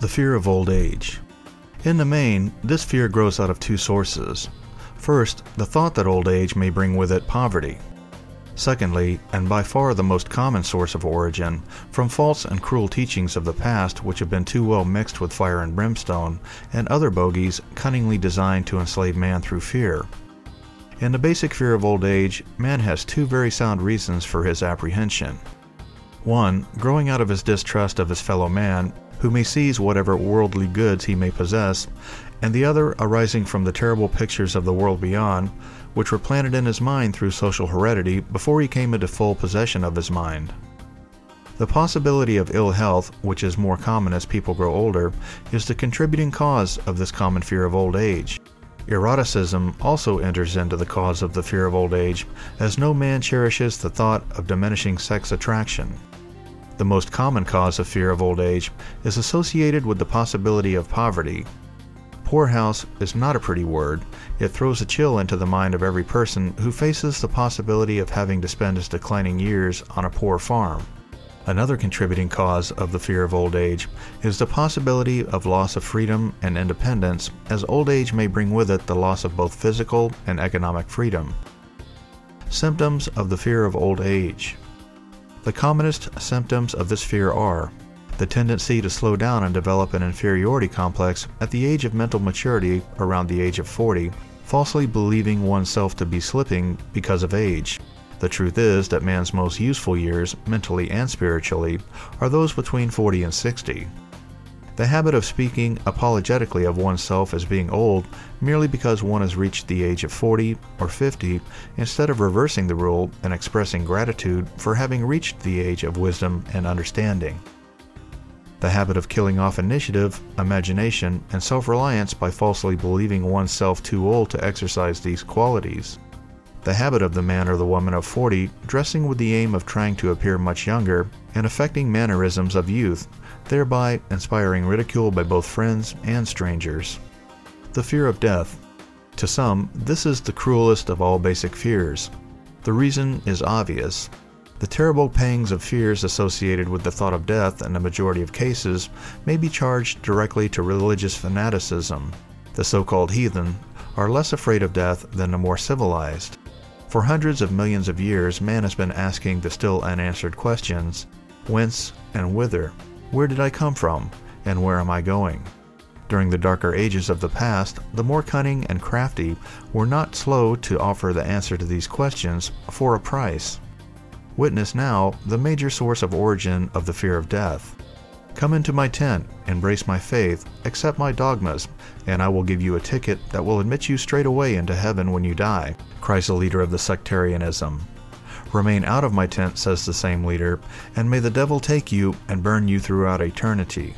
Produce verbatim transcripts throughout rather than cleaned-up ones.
The fear of old age. In the main, this fear grows out of two sources. First, the thought that old age may bring with it poverty. Secondly, and by far the most common source of origin, from false and cruel teachings of the past which have been too well mixed with fire and brimstone, and other bogies cunningly designed to enslave man through fear. In the basic fear of old age, man has two very sound reasons for his apprehension. One, growing out of his distrust of his fellow man, who may seize whatever worldly goods he may possess, and the other arising from the terrible pictures of the world beyond, which were planted in his mind through social heredity before he came into full possession of his mind. The possibility of ill health, which is more common as people grow older, is the contributing cause of this common fear of old age. Eroticism also enters into the cause of the fear of old age, as no man cherishes the thought of diminishing sex attraction. The most common cause of fear of old age is associated with the possibility of poverty. Poorhouse is not a pretty word. It throws a chill into the mind of every person who faces the possibility of having to spend his declining years on a poor farm. Another contributing cause of the fear of old age is the possibility of loss of freedom and independence, as old age may bring with it the loss of both physical and economic freedom. Symptoms of the fear of old age. The commonest symptoms of this fear are the tendency to slow down and develop an inferiority complex at the age of mental maturity around the age of forty, falsely believing oneself to be slipping because of age. The truth is that man's most useful years, mentally and spiritually, are those between forty and sixty. The habit of speaking apologetically of oneself as being old merely because one has reached the age of forty or fifty, instead of reversing the rule and expressing gratitude for having reached the age of wisdom and understanding. The habit of killing off initiative, imagination, and self-reliance by falsely believing oneself too old to exercise these qualities. The habit of the man or the woman of forty dressing with the aim of trying to appear much younger and affecting mannerisms of youth, thereby inspiring ridicule by both friends and strangers. The fear of death. To some, this is the cruelest of all basic fears. The reason is obvious. The terrible pangs of fears associated with the thought of death in the majority of cases may be charged directly to religious fanaticism. The so-called heathen are less afraid of death than the more civilized. For hundreds of millions of years, man has been asking the still unanswered questions: whence and whither? Where did I come from, and where am I going? During the darker ages of the past, the more cunning and crafty were not slow to offer the answer to these questions for a price. Witness now the major source of origin of the fear of death. Come into my tent, embrace my faith, accept my dogmas, and I will give you a ticket that will admit you straight away into heaven when you die, cries the leader of the sectarianism. Remain out of my tent, says the same leader, and may the devil take you and burn you throughout eternity.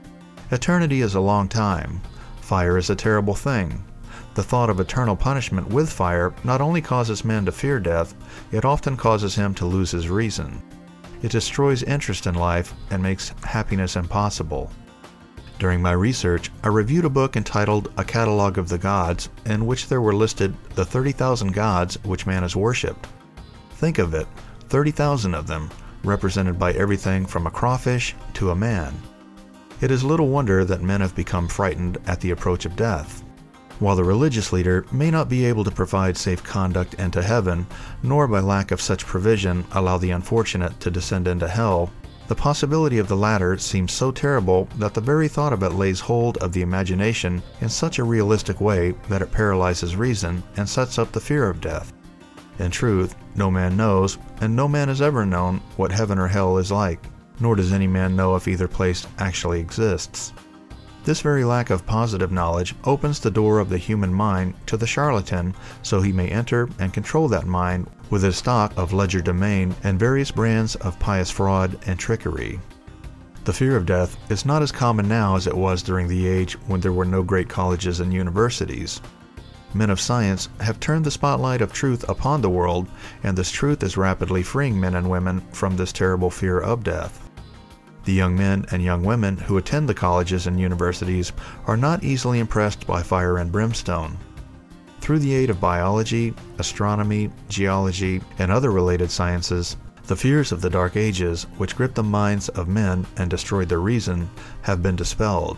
Eternity is a long time. Fire is a terrible thing. The thought of eternal punishment with fire not only causes man to fear death, it often causes him to lose his reason. It destroys interest in life and makes happiness impossible. During my research, I reviewed a book entitled A Catalogue of the Gods, in which there were listed the thirty thousand gods which man has worshipped. Think of it, thirty thousand of them, represented by everything from a crawfish to a man. It is little wonder that men have become frightened at the approach of death. While the religious leader may not be able to provide safe conduct into heaven, nor by lack of such provision allow the unfortunate to descend into hell, the possibility of the latter seems so terrible that the very thought of it lays hold of the imagination in such a realistic way that it paralyzes reason and sets up the fear of death. In truth, no man knows, and no man has ever known, what heaven or hell is like, nor does any man know if either place actually exists. This very lack of positive knowledge opens the door of the human mind to the charlatan, so he may enter and control that mind with his stock of legerdemain and various brands of pious fraud and trickery. The fear of death is not as common now as it was during the age when there were no great colleges and universities. Men of science have turned the spotlight of truth upon the world, and this truth is rapidly freeing men and women from this terrible fear of death. The young men and young women who attend the colleges and universities are not easily impressed by fire and brimstone. Through the aid of biology, astronomy, geology, and other related sciences, The fears of the Dark Ages, which gripped the minds of men and destroyed their reason, have been dispelled.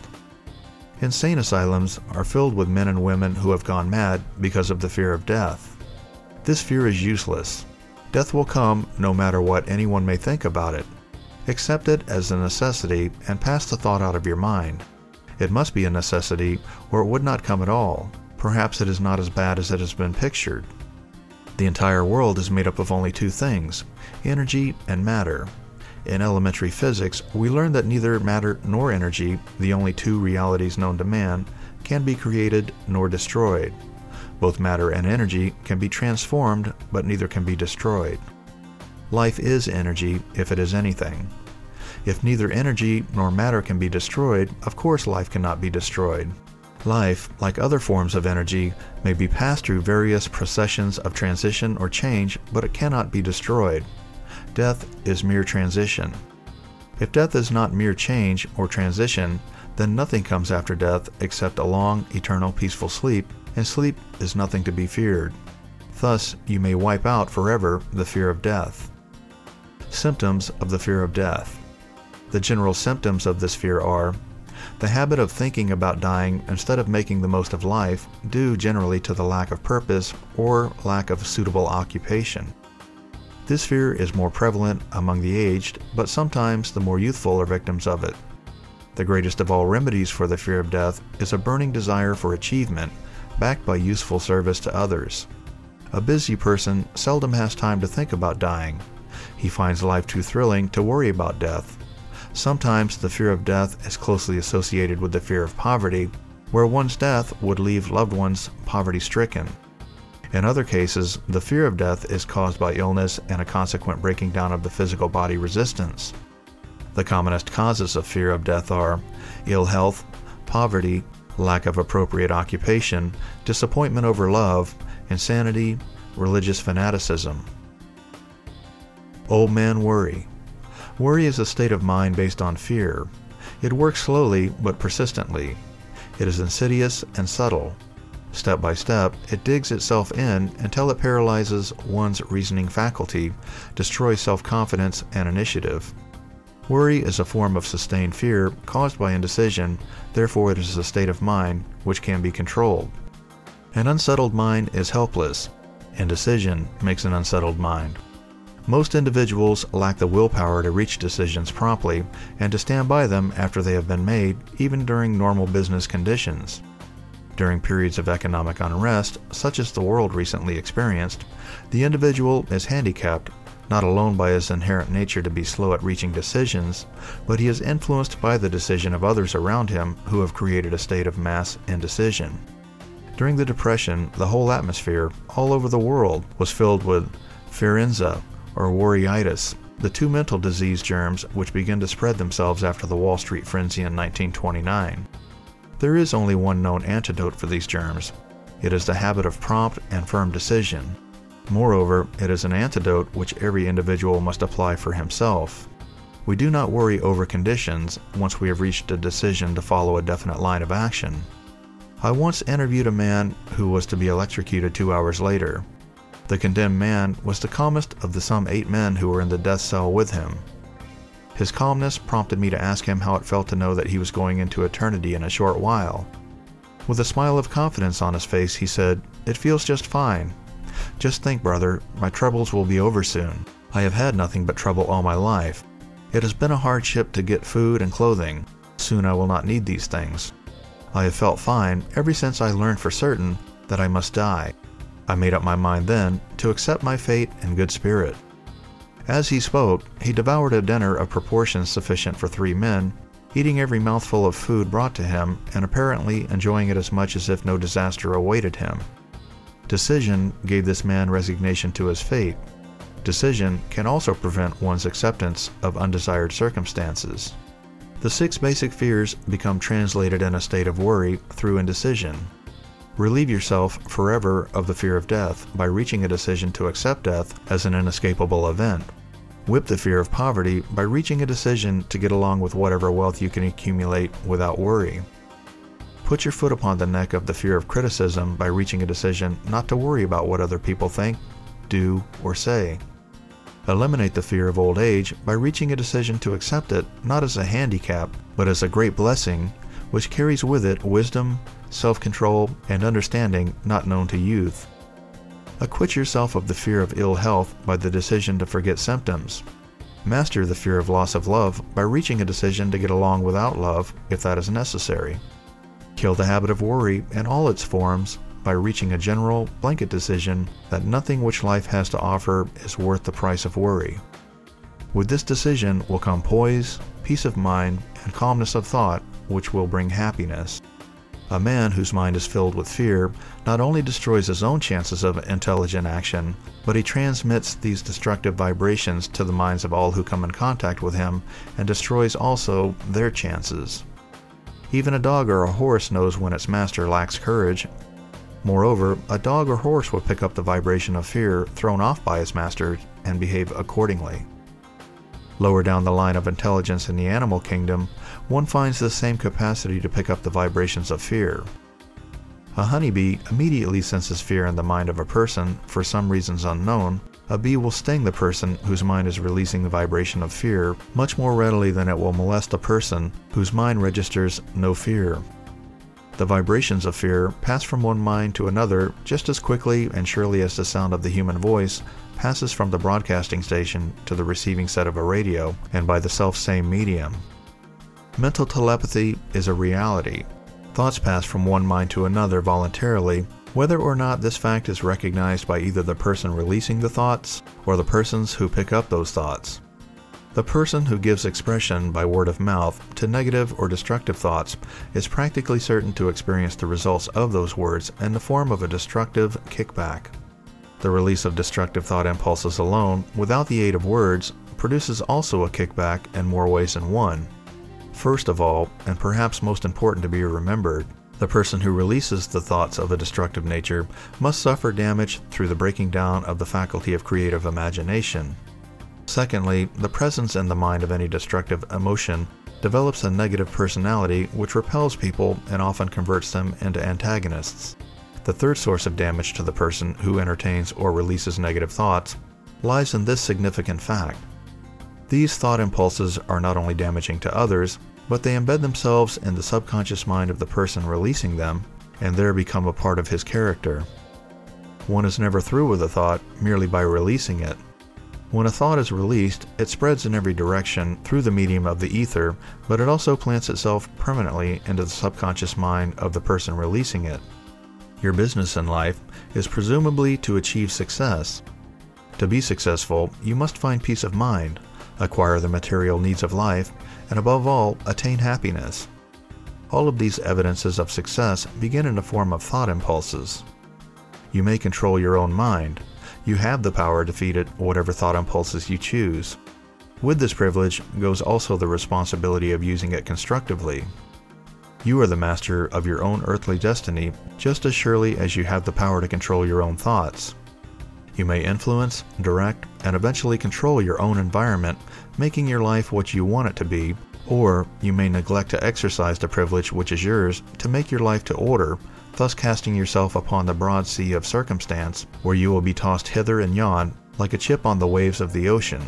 Insane asylums are filled with men and women who have gone mad because of the fear of death. This fear is useless. Death will come no matter what anyone may think about it. Accept it as a necessity and pass the thought out of your mind. It must be a necessity, or it would not come at all. Perhaps it is not as bad as it has been pictured. The entire world is made up of only two things, energy and matter. In elementary physics, we learn that neither matter nor energy, the only two realities known to man, can be created nor destroyed. Both matter and energy can be transformed, but neither can be destroyed. Life is energy, if it is anything. If neither energy nor matter can be destroyed, of course life cannot be destroyed. Life, like other forms of energy, may be passed through various processions of transition or change, but it cannot be destroyed. Death is mere transition. If death is not mere change or transition, then nothing comes after death except a long, eternal, peaceful sleep, and sleep is nothing to be feared. Thus, you may wipe out forever the fear of death. Symptoms of the fear of death. The general symptoms of this fear are the habit of thinking about dying instead of making the most of life, due generally to the lack of purpose or lack of suitable occupation. This fear is more prevalent among the aged, but sometimes the more youthful are victims of it. The greatest of all remedies for the fear of death is a burning desire for achievement, backed by useful service to others. A busy person seldom has time to think about dying. He finds life too thrilling to worry about death. Sometimes the fear of death is closely associated with the fear of poverty, where one's death would leave loved ones poverty-stricken. In other cases, the fear of death is caused by illness and a consequent breaking down of the physical body resistance. The commonest causes of fear of death are ill health, poverty, lack of appropriate occupation, disappointment over love, insanity, religious fanaticism. Old man worry. Worry is a state of mind based on fear. It works slowly but persistently. It is insidious and subtle. Step by step, it digs itself in until it paralyzes one's reasoning faculty, destroys self-confidence and initiative. Worry is a form of sustained fear caused by indecision, therefore it is a state of mind which can be controlled. An unsettled mind is helpless. Indecision makes an unsettled mind. Most individuals lack the willpower to reach decisions promptly and to stand by them after they have been made, even during normal business conditions. During periods of economic unrest, such as the world recently experienced, the individual is handicapped not alone by his inherent nature to be slow at reaching decisions, but he is influenced by the decision of others around him who have created a state of mass indecision. During the Depression, the whole atmosphere, all over the world, was filled with fearinza, or worryitis, the two mental disease germs which began to spread themselves after the Wall Street frenzy in nineteen twenty-nine. There is only one known antidote for these germs. It is the habit of prompt and firm decision. Moreover, it is an antidote which every individual must apply for himself. We do not worry over conditions once we have reached a decision to follow a definite line of action. I once interviewed a man who was to be electrocuted two hours later. The condemned man was the calmest of the some eight men who were in the death cell with him. His calmness prompted me to ask him how it felt to know that he was going into eternity in a short while. With a smile of confidence on his face, he said, "It feels just fine. Just think, brother, my troubles will be over soon. I have had nothing but trouble all my life. It has been a hardship to get food and clothing. Soon I will not need these things. I have felt fine ever since I learned for certain that I must die. I made up my mind then to accept my fate in good spirit." As he spoke, he devoured a dinner of proportions sufficient for three men, eating every mouthful of food brought to him and apparently enjoying it as much as if no disaster awaited him. Decision gave this man resignation to his fate. Decision can also prevent one's acceptance of undesired circumstances. The six basic fears become translated in a state of worry through indecision. Relieve yourself forever of the fear of death by reaching a decision to accept death as an inescapable event. Whip the fear of poverty by reaching a decision to get along with whatever wealth you can accumulate without worry. Put your foot upon the neck of the fear of criticism by reaching a decision not to worry about what other people think, do, or say. Eliminate the fear of old age by reaching a decision to accept it not as a handicap, but as a great blessing, which carries with it wisdom, self-control, and understanding not known to youth. Acquit yourself of the fear of ill health by the decision to forget symptoms. Master the fear of loss of love by reaching a decision to get along without love if that is necessary. Kill the habit of worry in all its forms by reaching a general, blanket decision that nothing which life has to offer is worth the price of worry. With this decision will come poise, peace of mind, and calmness of thought, which will bring happiness. A man whose mind is filled with fear not only destroys his own chances of intelligent action, but he transmits these destructive vibrations to the minds of all who come in contact with him and destroys also their chances. Even a dog or a horse knows when its master lacks courage. Moreover, a dog or horse will pick up the vibration of fear thrown off by its master and behave accordingly. Lower down the line of intelligence in the animal kingdom, one finds the same capacity to pick up the vibrations of fear. A honeybee immediately senses fear in the mind of a person for some reasons unknown. A bee will sting the person whose mind is releasing the vibration of fear much more readily than it will molest a person whose mind registers no fear. The vibrations of fear pass from one mind to another just as quickly and surely as the sound of the human voice passes from the broadcasting station to the receiving set of a radio, and by the self-same medium. Mental telepathy is a reality. Thoughts pass from one mind to another voluntarily, whether or not this fact is recognized by either the person releasing the thoughts or the persons who pick up those thoughts. The person who gives expression by word of mouth to negative or destructive thoughts is practically certain to experience the results of those words in the form of a destructive kickback. The release of destructive thought impulses alone, without the aid of words, produces also a kickback in more ways than one. First of all, and perhaps most important to be remembered, the person who releases the thoughts of a destructive nature must suffer damage through the breaking down of the faculty of creative imagination. Secondly, the presence in the mind of any destructive emotion develops a negative personality which repels people and often converts them into antagonists. The third source of damage to the person who entertains or releases negative thoughts lies in this significant fact. These thought impulses are not only damaging to others, but they embed themselves in the subconscious mind of the person releasing them, and there become a part of his character. One is never through with a thought merely by releasing it. When a thought is released, it spreads in every direction through the medium of the ether, but it also plants itself permanently into the subconscious mind of the person releasing it. Your business in life is presumably to achieve success. To be successful, you must find peace of mind, acquire the material needs of life, and above all, attain happiness. All of these evidences of success begin in the form of thought impulses. You may control your own mind. You have the power to feed it whatever thought impulses you choose. With this privilege goes also the responsibility of using it constructively. You are the master of your own earthly destiny just as surely as you have the power to control your own thoughts. You may influence, direct, and eventually control your own environment, making your life what you want it to be, or you may neglect to exercise the privilege which is yours to make your life to order, thus casting yourself upon the broad sea of circumstance, where you will be tossed hither and yon like a chip on the waves of the ocean.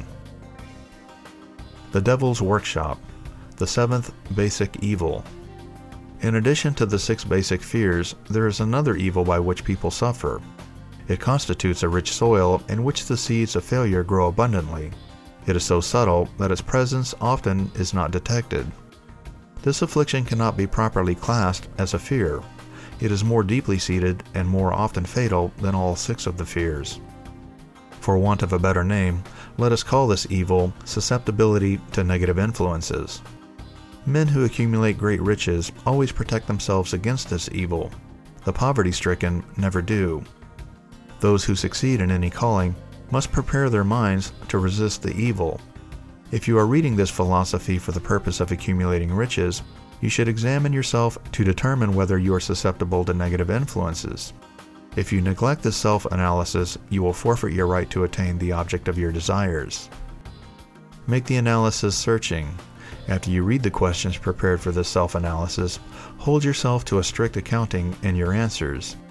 The Devil's Workshop, the seventh basic evil. In addition to the six basic fears, there is another evil by which people suffer. It constitutes a rich soil in which the seeds of failure grow abundantly. It is so subtle that its presence often is not detected. This affliction cannot be properly classed as a fear. It is more deeply seated and more often fatal than all six of the fears. For want of a better name, let us call this evil susceptibility to negative influences. Men who accumulate great riches always protect themselves against this evil. The poverty-stricken never do. Those who succeed in any calling must prepare their minds to resist the evil. If you are reading this philosophy for the purpose of accumulating riches, you should examine yourself to determine whether you are susceptible to negative influences. If you neglect this self-analysis, you will forfeit your right to attain the object of your desires. Make the analysis searching. After you read the questions prepared for this self-analysis, hold yourself to a strict accounting in your answers.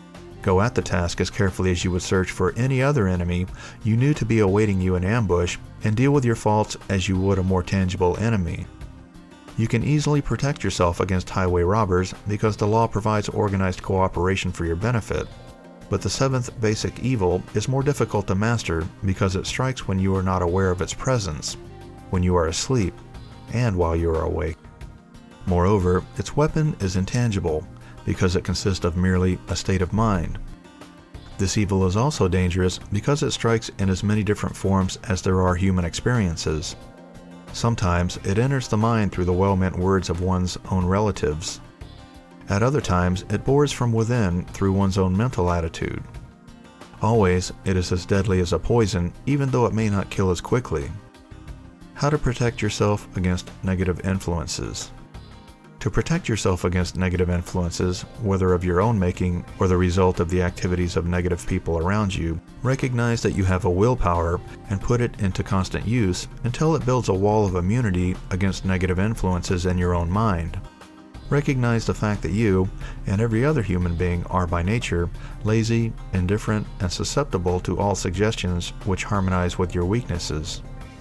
Go at the task as carefully as you would search for any other enemy you knew to be awaiting you in ambush, and deal with your faults as you would a more tangible enemy. You can easily protect yourself against highway robbers because the law provides organized cooperation for your benefit. But the seventh basic evil is more difficult to master because it strikes when you are not aware of its presence, when you are asleep, and while you are awake. Moreover, its weapon is intangible because it consists of merely a state of mind. This evil is also dangerous because it strikes in as many different forms as there are human experiences. Sometimes it enters the mind through the well-meant words of one's own relatives. At other times, it bores from within through one's own mental attitude. Always, it is as deadly as a poison, even though it may not kill as quickly. How to protect yourself against negative influences. To protect yourself against negative influences, whether of your own making or the result of the activities of negative people around you, recognize that you have a willpower and put it into constant use until it builds a wall of immunity against negative influences in your own mind. Recognize the fact that you and every other human being are by nature lazy, indifferent, and susceptible to all suggestions which harmonize with your weaknesses.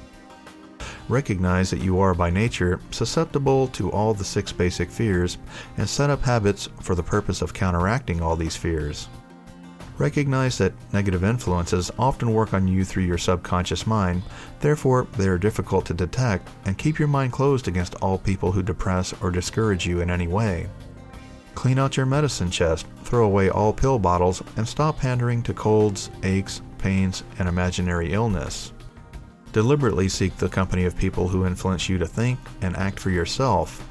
Recognize that you are by nature susceptible to all the six basic fears and set up habits for the purpose of counteracting all these fears. Recognize that negative influences often work on you through your subconscious mind, therefore they are difficult to detect, and keep your mind closed against all people who depress or discourage you in any way. Clean out your medicine chest, throw away all pill bottles, and stop pandering to colds, aches, pains, and imaginary illness. Deliberately seek the company of people who influence you to think and act for yourself.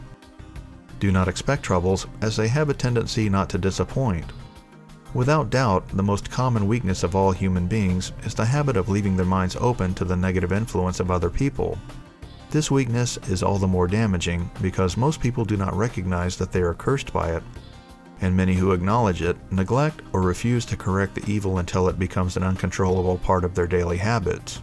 Do not expect troubles, as they have a tendency not to disappoint. Without doubt, the most common weakness of all human beings is the habit of leaving their minds open to the negative influence of other people. This weakness is all the more damaging because most people do not recognize that they are cursed by it, and many who acknowledge it neglect or refuse to correct the evil until it becomes an uncontrollable part of their daily habits.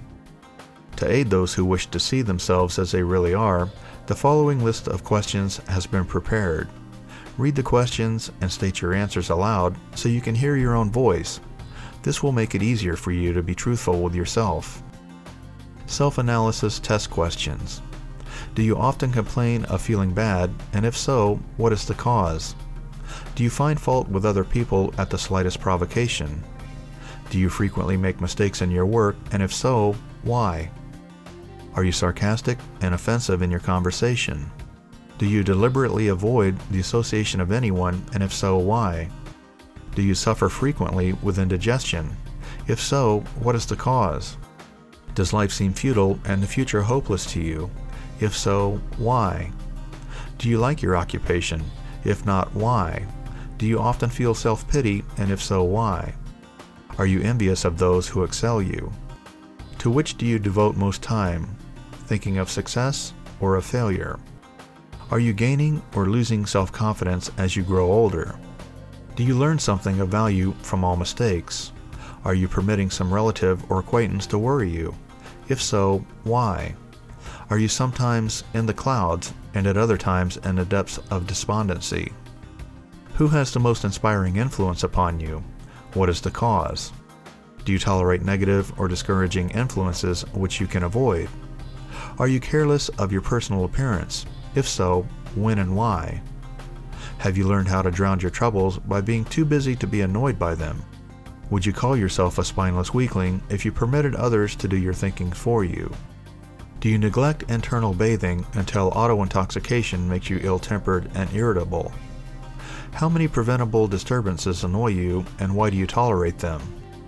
To aid those who wish to see themselves as they really are, the following list of questions has been prepared. Read the questions and state your answers aloud so you can hear your own voice. This will make it easier for you to be truthful with yourself. Self-analysis test questions. Do you often complain of feeling bad, and if so, what is the cause? Do you find fault with other people at the slightest provocation? Do you frequently make mistakes in your work, and if so, why? Are you sarcastic and offensive in your conversation? Do you deliberately avoid the association of anyone, and if so, why? Do you suffer frequently with indigestion? If so, what is the cause? Does life seem futile and the future hopeless to you? If so, why? Do you like your occupation? If not, why? Do you often feel self-pity, and if so, why? Are you envious of those who excel you? To which do you devote most time? Thinking of success or of failure? Are you gaining or losing self-confidence as you grow older? Do you learn something of value from all mistakes? Are you permitting some relative or acquaintance to worry you? If so, why? Are you sometimes in the clouds and at other times in the depths of despondency? Who has the most inspiring influence upon you? What is the cause? Do you tolerate negative or discouraging influences which you can avoid? Are you careless of your personal appearance? If so, when and why? Have you learned how to drown your troubles by being too busy to be annoyed by them? Would you call yourself a spineless weakling if you permitted others to do your thinking for you? Do you neglect internal bathing until auto-intoxication makes you ill-tempered and irritable? How many preventable disturbances annoy you, and why do you tolerate them?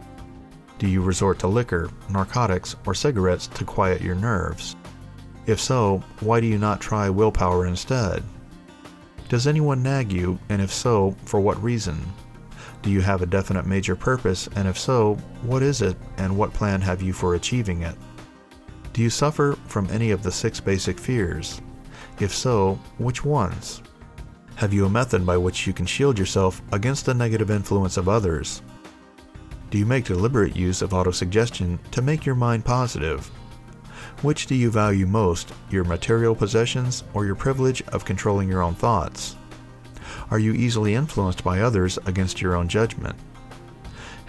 Do you resort to liquor, narcotics, or cigarettes to quiet your nerves? If so, why do you not try willpower instead? Does anyone nag you, and if so, for what reason? Do you have a definite major purpose, and if so, what is it, and what plan have you for achieving it? Do you suffer from any of the six basic fears? If so, which ones? Have you a method by which you can shield yourself against the negative influence of others? Do you make deliberate use of autosuggestion to make your mind positive? Which do you value most, your material possessions or your privilege of controlling your own thoughts? Are you easily influenced by others against your own judgment?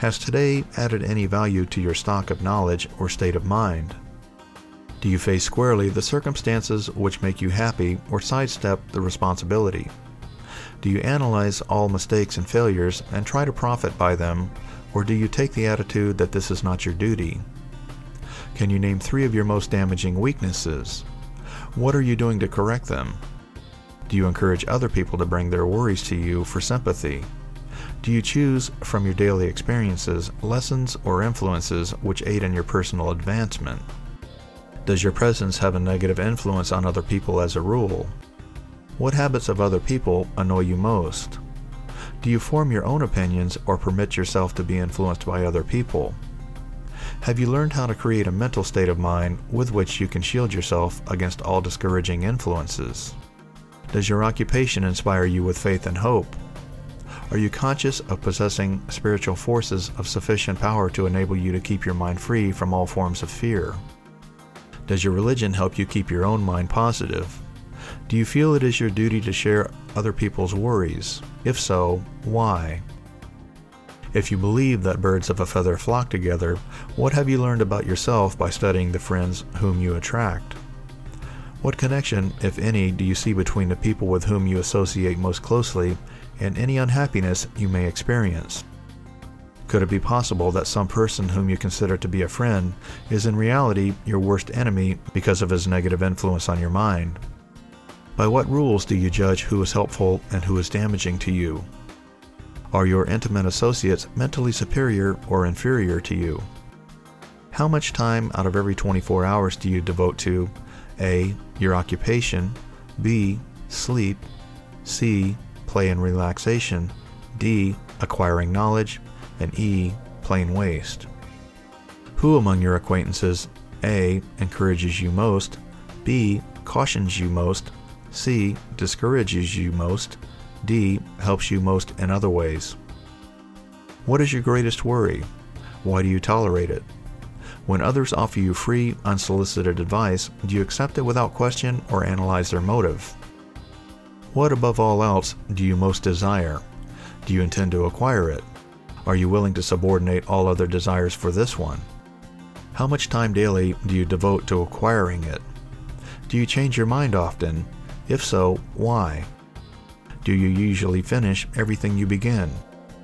Has today added any value to your stock of knowledge or state of mind? Do you face squarely the circumstances which make you happy or sidestep the responsibility? Do you analyze all mistakes and failures and try to profit by them, or do you take the attitude that this is not your duty? Can you name three of your most damaging weaknesses? What are you doing to correct them? Do you encourage other people to bring their worries to you for sympathy? Do you choose from your daily experiences lessons or influences which aid in your personal advancement? Does your presence have a negative influence on other people as a rule? What habits of other people annoy you most? Do you form your own opinions or permit yourself to be influenced by other people? Have you learned how to create a mental state of mind with which you can shield yourself against all discouraging influences? Does your occupation inspire you with faith and hope? Are you conscious of possessing spiritual forces of sufficient power to enable you to keep your mind free from all forms of fear? Does your religion help you keep your own mind positive? Do you feel it is your duty to share other people's worries? If so, why? If you believe that birds of a feather flock together, what have you learned about yourself by studying the friends whom you attract? What connection, if any, do you see between the people with whom you associate most closely and any unhappiness you may experience? Could it be possible that some person whom you consider to be a friend is in reality your worst enemy because of his negative influence on your mind? By what rules do you judge who is helpful and who is damaging to you? Are your intimate associates mentally superior or inferior to you? How much time out of every twenty-four hours do you devote to A. Your occupation, B. Sleep, C. Play and relaxation, D. Acquiring knowledge, and E. Plain waste? Who among your acquaintances A. Encourages you most, B. Cautions you most, C. Discourages you most, D. Helps you most in other ways? What is your greatest worry? Why do you tolerate it? When others offer you free, unsolicited advice, do you accept it without question or analyze their motive? What above all else do you most desire? Do you intend to acquire it? Are you willing to subordinate all other desires for this one? How much time daily do you devote to acquiring it? Do you change your mind often? If so, why? Do you usually finish everything you begin?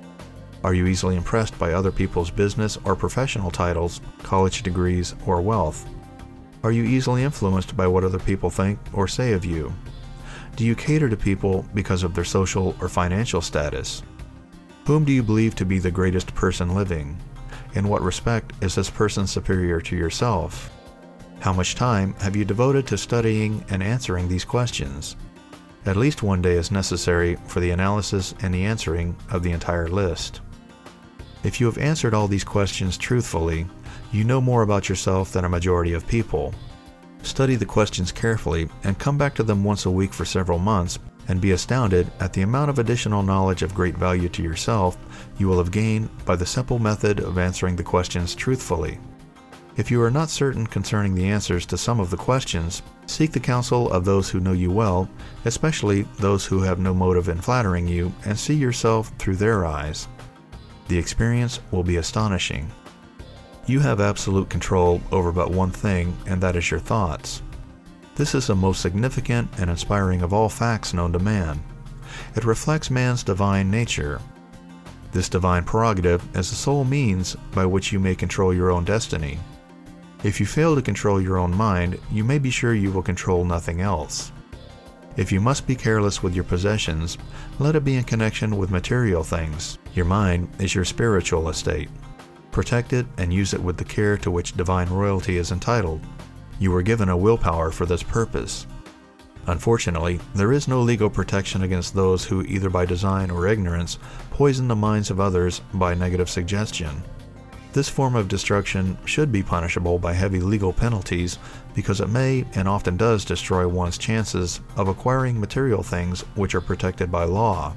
Are you easily impressed by other people's business or professional titles, college degrees, or wealth? Are you easily influenced by what other people think or say of you? Do you cater to people because of their social or financial status? Whom do you believe to be the greatest person living? In what respect is this person superior to yourself? How much time have you devoted to studying and answering these questions? At least one day is necessary for the analysis and the answering of the entire list. If you have answered all these questions truthfully, you know more about yourself than a majority of people. Study the questions carefully and come back to them once a week for several months and be astounded at the amount of additional knowledge of great value to yourself you will have gained by the simple method of answering the questions truthfully. If you are not certain concerning the answers to some of the questions, seek the counsel of those who know you well, especially those who have no motive in flattering you, and see yourself through their eyes. The experience will be astonishing. You have absolute control over but one thing, and that is your thoughts. This is the most significant and inspiring of all facts known to man. It reflects man's divine nature. This divine prerogative is the sole means by which you may control your own destiny. If you fail to control your own mind, you may be sure you will control nothing else. If you must be careless with your possessions, let it be in connection with material things. Your mind is your spiritual estate. Protect it and use it with the care to which divine royalty is entitled. You were given a willpower for this purpose. Unfortunately, there is no legal protection against those who, either by design or ignorance, poison the minds of others by negative suggestion. This form of destruction should be punishable by heavy legal penalties because it may and often does destroy one's chances of acquiring material things which are protected by law.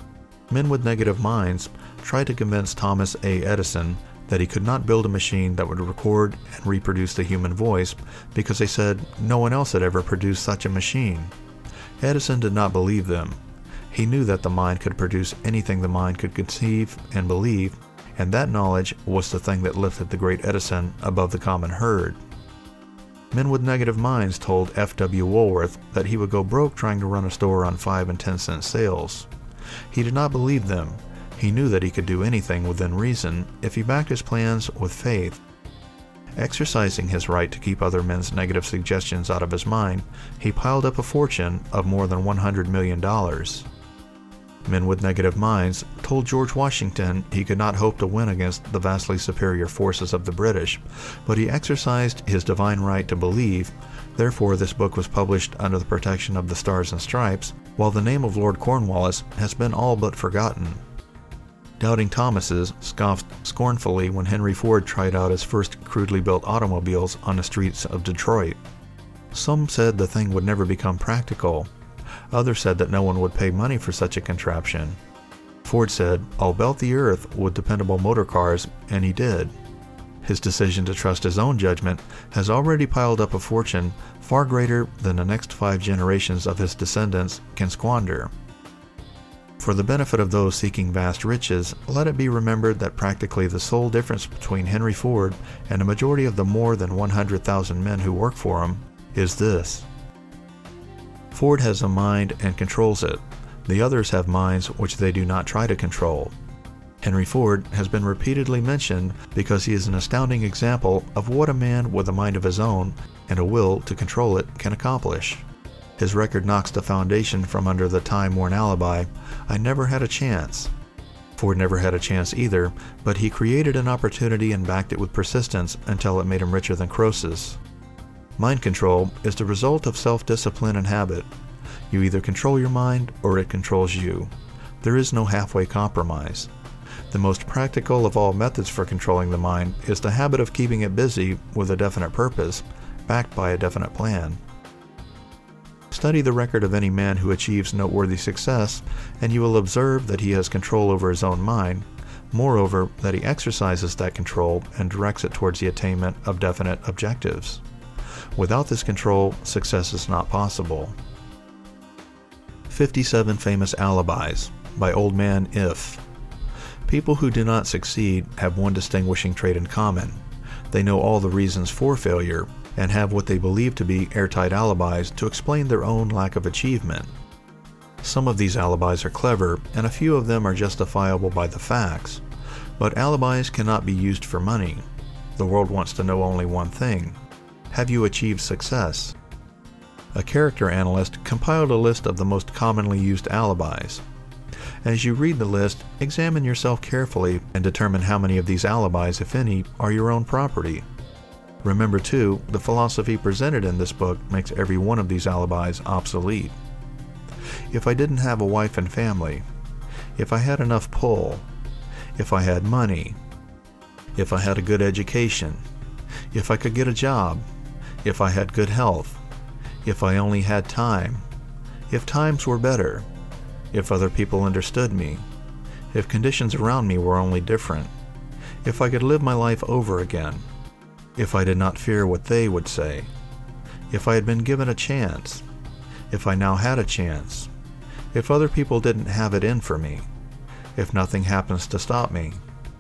Men with negative minds tried to convince Thomas A. Edison that he could not build a machine that would record and reproduce the human voice because they said no one else had ever produced such a machine. Edison did not believe them. He knew that the mind could produce anything the mind could conceive and believe, and that knowledge was the thing that lifted the great Edison above the common herd. Men with negative minds told F W Woolworth that he would go broke trying to run a store on five and ten cent sales. He did not believe them. He knew that he could do anything within reason if he backed his plans with faith. Exercising his right to keep other men's negative suggestions out of his mind, he piled up a fortune of more than one hundred million dollars. Men with negative minds told George Washington he could not hope to win against the vastly superior forces of the British, but he exercised his divine right to believe. Therefore, this book was published under the protection of the Stars and Stripes, while the name of Lord Cornwallis has been all but forgotten. Doubting Thomases scoffed scornfully when Henry Ford tried out his first crudely built automobiles on the streets of Detroit. Some said the thing would never become practical. Others said that no one would pay money for such a contraption. Ford said, "I'll belt the earth with dependable motor cars," and he did. His decision to trust his own judgment has already piled up a fortune far greater than the next five generations of his descendants can squander. For the benefit of those seeking vast riches, let it be remembered that practically the sole difference between Henry Ford and a majority of the more than one hundred thousand men who work for him is this. Ford has a mind and controls it. The others have minds which they do not try to control. Henry Ford has been repeatedly mentioned because he is an astounding example of what a man with a mind of his own and a will to control it can accomplish. His record knocks the foundation from under the time-worn alibi, "I never had a chance." Ford never had a chance either, but he created an opportunity and backed it with persistence until it made him richer than Croesus. Mind control is the result of self-discipline and habit. You either control your mind or it controls you. There is no halfway compromise. The most practical of all methods for controlling the mind is the habit of keeping it busy with a definite purpose, backed by a definite plan. Study the record of any man who achieves noteworthy success, and you will observe that he has control over his own mind, moreover, that he exercises that control and directs it towards the attainment of definite objectives. Without this control, success is not possible. fifty-seven Famous Alibis by Old Man If. People who do not succeed have one distinguishing trait in common. They know all the reasons for failure and have what they believe to be airtight alibis to explain their own lack of achievement. Some of these alibis are clever, and a few of them are justifiable by the facts. But alibis cannot be used for money. The world wants to know only one thing. Have you achieved success? A character analyst compiled a list of the most commonly used alibis. As you read the list, examine yourself carefully and determine how many of these alibis, if any, are your own property. Remember, too, the philosophy presented in this book makes every one of these alibis obsolete. If I didn't have a wife and family, if I had enough pull, if I had money, if I had a good education, if I could get a job, if I had good health, if I only had time, if times were better, if other people understood me, if conditions around me were only different, if I could live my life over again, if I did not fear what they would say, if I had been given a chance, if I now had a chance, if other people didn't have it in for me, if nothing happens to stop me,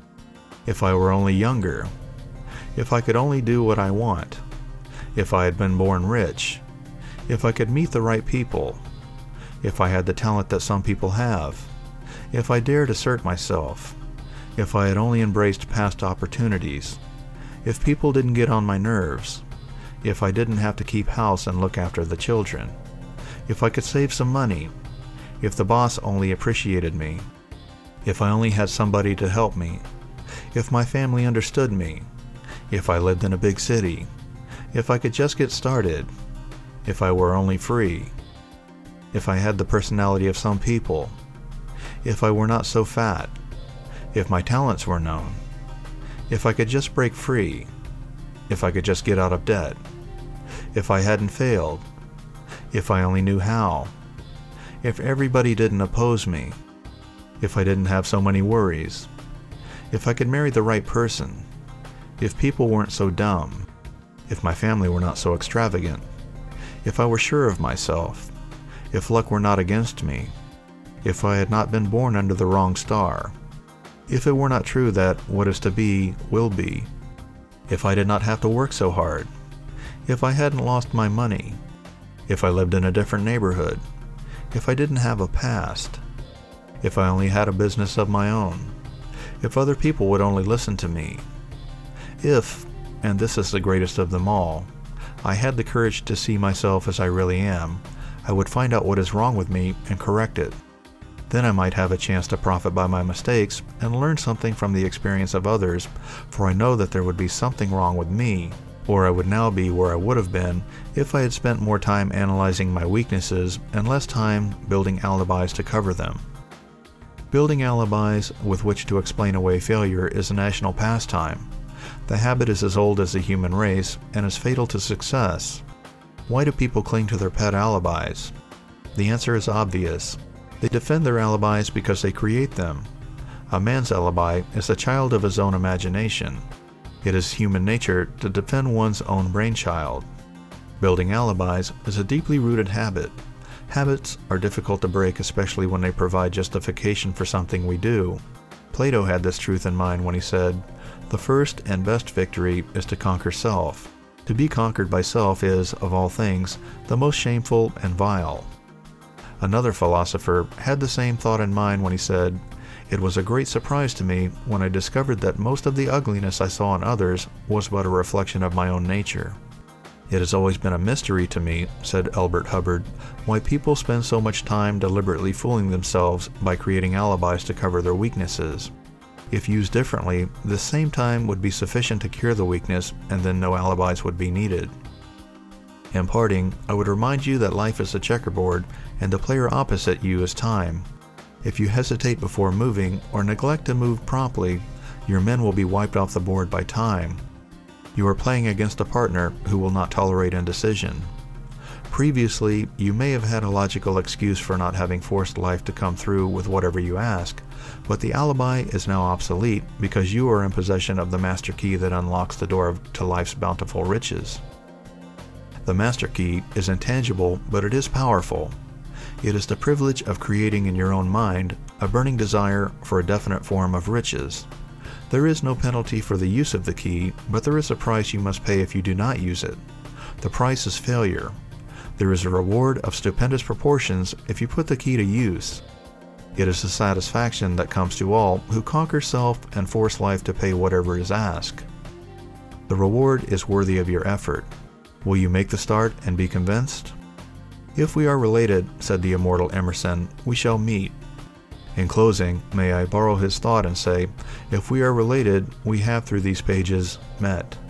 if I were only younger, if I could only do what I want, if I had been born rich, if I could meet the right people, if I had the talent that some people have, if I dared assert myself, if I had only embraced past opportunities, if people didn't get on my nerves, if I didn't have to keep house and look after the children, if I could save some money, if the boss only appreciated me, if I only had somebody to help me, if my family understood me, if I lived in a big city, if I could just get started, if I were only free, if I had the personality of some people, if I were not so fat, if my talents were known, if I could just break free, if I could just get out of debt, if I hadn't failed, if I only knew how, if everybody didn't oppose me, if I didn't have so many worries, if I could marry the right person, if people weren't so dumb, if my family were not so extravagant, if I were sure of myself, if luck were not against me, if I had not been born under the wrong star, If it were not true that what is to be will be, if I did not have to work so hard, if I hadn't lost my money, if I lived in a different neighborhood, if I didn't have a past, if I only had a business of my own, if other people would only listen to me, if, and this is the greatest of them all, I had the courage to see myself as I really am, I would find out what is wrong with me and correct it. Then I might have a chance to profit by my mistakes and learn something from the experience of others, for I know that there would be something wrong with me, or I would now be where I would have been if I had spent more time analyzing my weaknesses and less time building alibis to cover them. Building alibis with which to explain away failure is a national pastime. The habit is as old as the human race and is fatal to success. Why do people cling to their pet alibis? The answer is obvious. They defend their alibis because they create them. A man's alibi is the child of his own imagination. It is human nature to defend one's own brainchild. Building alibis is a deeply rooted habit. Habits are difficult to break, especially when they provide justification for something we do. Plato had this truth in mind when he said, "The first and best victory is to conquer self. To be conquered by self is, of all things, the most shameful and vile." Another philosopher had the same thought in mind when he said, "It was a great surprise to me when I discovered that most of the ugliness I saw in others was but a reflection of my own nature." "It has always been a mystery to me," said Elbert Hubbard, "why people spend so much time deliberately fooling themselves by creating alibis to cover their weaknesses. If used differently, this same time would be sufficient to cure the weakness, and then no alibis would be needed." In parting, I would remind you that life is a checkerboard, and the player opposite you is time. If you hesitate before moving, or neglect to move promptly, your men will be wiped off the board by time. You are playing against a partner who will not tolerate indecision. Previously, you may have had a logical excuse for not having forced life to come through with whatever you ask, but the alibi is now obsolete because you are in possession of the master key that unlocks the door to life's bountiful riches. The master key is intangible, but it is powerful. It is the privilege of creating in your own mind a burning desire for a definite form of riches. There is no penalty for the use of the key, but there is a price you must pay if you do not use it. The price is failure. There is a reward of stupendous proportions if you put the key to use. It is the satisfaction that comes to all who conquer self and force life to pay whatever is asked. The reward is worthy of your effort. Will you make the start and be convinced? "If we are related," said the immortal Emerson, "we shall meet." In closing, may I borrow his thought and say, if we are related, we have through these pages met.